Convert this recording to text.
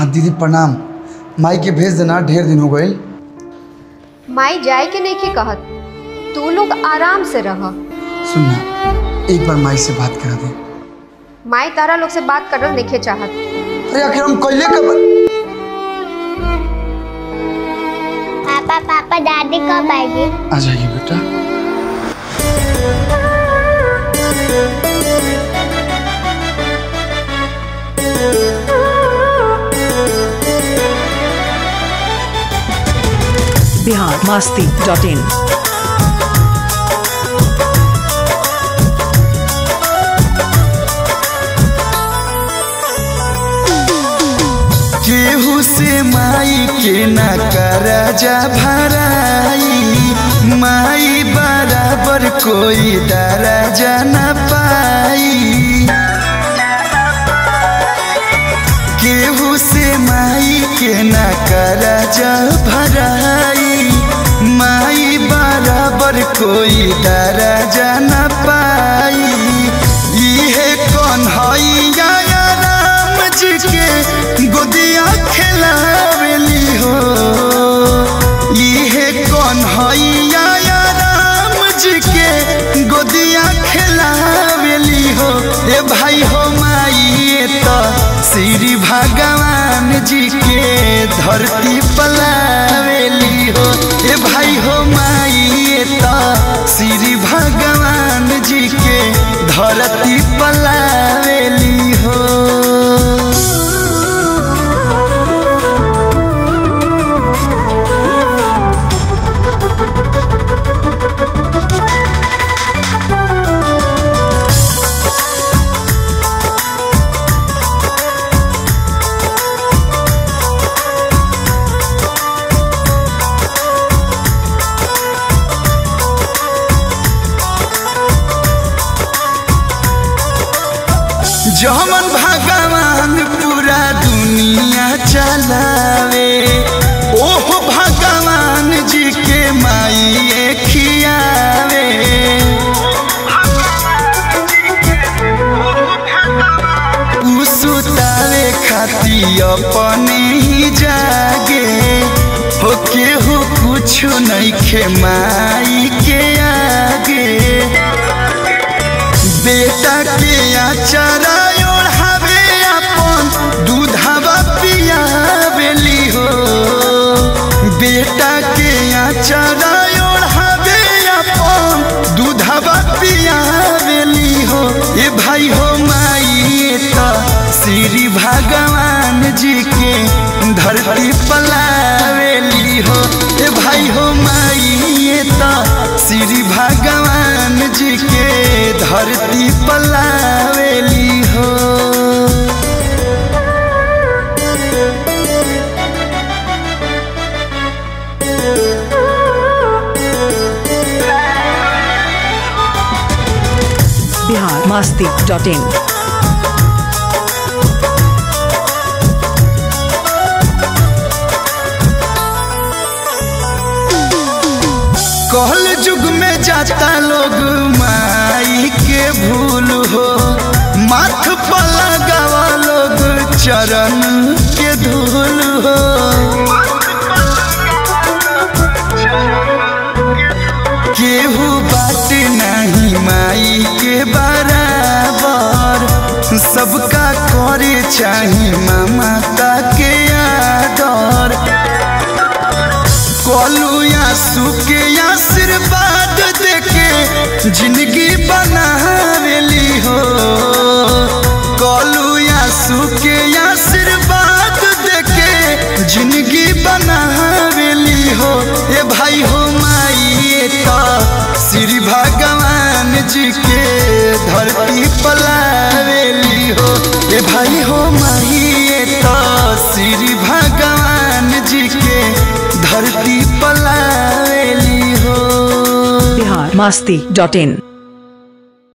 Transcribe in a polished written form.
हाँ दीदी प्रणाम। माई के भेज देना, ढेर दिन हो गए। माई जाए के नहीं के कहत, तू लोग आराम से रह। सुनना, एक बार माई से बात करा दे। माई तारा लोग से बात करल नहीं चाहत। अरे आखिर हम कैले कब? पापा दादी कब आएगी? आ जाइए बेटा। biharmasti.in केहू से माई के न करजा भराई, माई बराबर कोई दरजा न पाई। केहू से माई के न करजा भराई, माई बराबर कोई दरजा न पाई। इहे कन्हैया राम जी के गोदिया खेलावेली हो, इहे कन्हैया राम जी के गोदिया खेलावेली हो। ए भाई हो माई तो श्री भगवान जी के धरती पलावेली हो। ए भाई हो माई तो श्री भगवान जी के धरती पलावेली हो। जमन भगवान पूरा दुनिया चलावे, ओह भगवान जी के माई खियावे। उ सुतावे खाती अपने ही जागे, हो केहू कुछ नहीं खे माई के आगे। बेटा के आचारा ओढ़ावे अपन दूधवा पियावेली हो, बेटा के आचारा ओढ़ावे अपन दूधवा पियावेली हो। ए भाई हो माई तो श्री भगवान जी के धरती पलावेली हो। ए भाई हो माई तो श्री भगवान जी के धरती पलावेली हो। biharmasti.in कहल जुग में जाता लोग माई के भूल हो, माथ पर लगावा लोग चरण के धूल हो। केहू बात नहीं माई के बराबर, सबका करे चाही ममता के आदर। कलू आंसू के आशीर्वाद देके जिंदगी बनावेली हो, कलू आंसू के आशीर्वाद देके जिंदगी बनावेली हो। ए भाई हो माई तो श्री भगवान जी के धरती पलावेली हो। ए भाई हो माई तो श्री भगवान जी के धरती पलावेली हो। biharmasti.in